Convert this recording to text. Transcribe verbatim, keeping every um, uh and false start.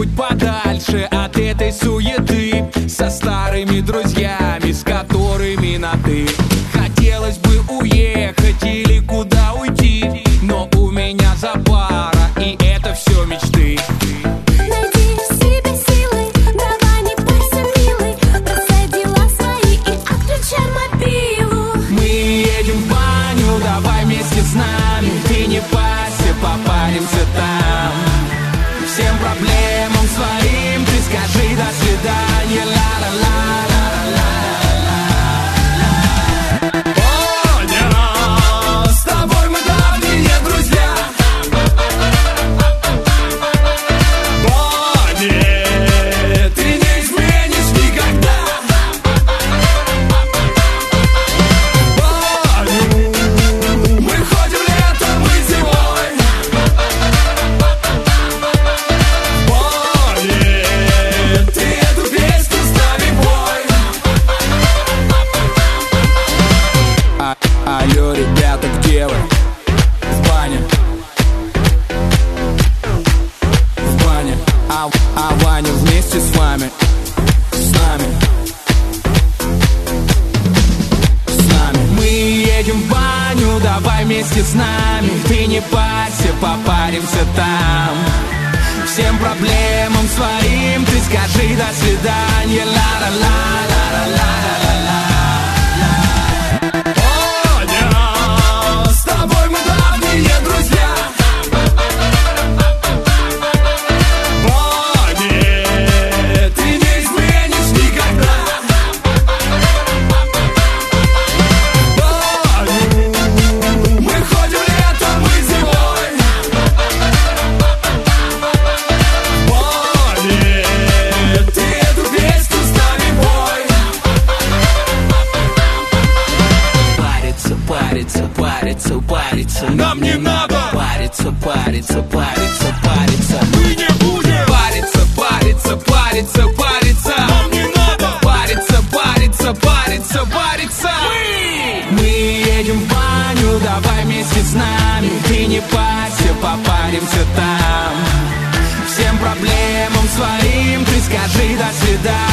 где-нибудь подальше от этой суеты, со старыми друзьями, с которыми на «ты». Хотелось бы уехать или куда уйти, но у меня запара, и это все мечты. Найди в себе силы, давай не бойся, милый, бросай дела свои и отключай мобилу. Мы едем в баню, давай вместе с нами, ты не парься, попаримся там. Всем проблемам своим ты скажи до свидания, ла-ла-ла-ла-ла-ла. О, с тобой мы давние друзья. Бонни, ты не изменишь никогда. Бонни, мы ходим летом и зимой. Бонни, ты эту песню с нами пой. А, алло, ребята, где вы? В бане. В бане. А, а Ваня вместе с вами. С нами. С нами. Мы едем в баню, давай вместе с нами. Ты не парься, попаримся там. Всем проблемам своим ты скажи до свидания, ла-ла-ла-ла-ла-ла-ла-ла. О, с тобой мы давние друзья. Бонни, ты не изменишь никогда. Бонни, мы ходим летом и зимой. Бонни, ты эту песню с нами пой. Париться, париться, париться, париться. Нам не надо. Париться, париться, париться, париться. Мы не будем. Париться, париться, париться, париться. Нам не надо. Париться, париться, париться, париться. Мы, мы едем в баню, давай вместе с нами. Ты не парься, попаримся там. Всем проблемам своим ты скажи до свидания.